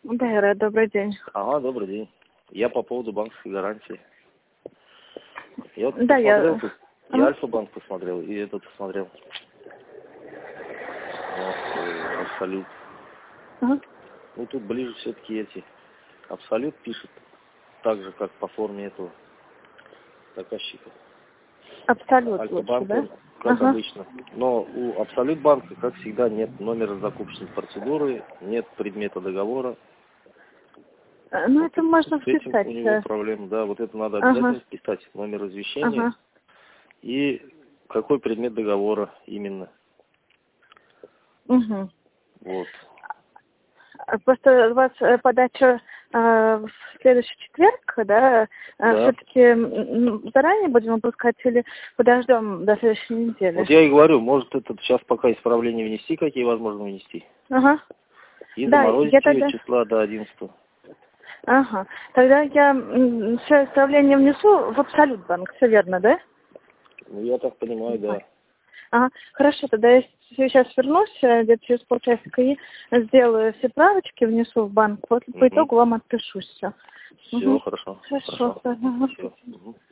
Да, добрый день. Ага, добрый день. Я по поводу банковской гарантии. Я вот Да, посмотрел тут, я Альфа-банк посмотрел, и этот посмотрел. Вот, Абсолют. Ага. Ну, тут ближе все-таки эти. Абсолют пишет, так же, как по форме этого заказчика. Абсолют лучше, Альфа-банк, да? он, как обычно. Но у Абсолют банка, как всегда, нет номера закупочной процедуры, нет предмета договора. Ну, Вот это можно с этим вписать. у него проблема, да, вот это надо Ага. обязательно вписать, номер извещения Ага. и какой предмет договора именно. Угу. Вот. Просто у вас подача в следующий четверг, да? Да. Все-таки заранее будем выпускать или подождем до следующей недели? Вот я и говорю, может этот сейчас пока исправления внести, какие возможно внести. Ага. И Да, заморозить я ее тогда... числа до 11. Ага. Тогда я все исправления внесу в Абсолют банк, все верно, да? Ну, я так понимаю, да. Ага, хорошо, тогда я сейчас вернусь где-то через полчасика и сделаю все правочки, внесу в банк, по итогу вам отпишусь все. Все, хорошо. Хорошо. Все.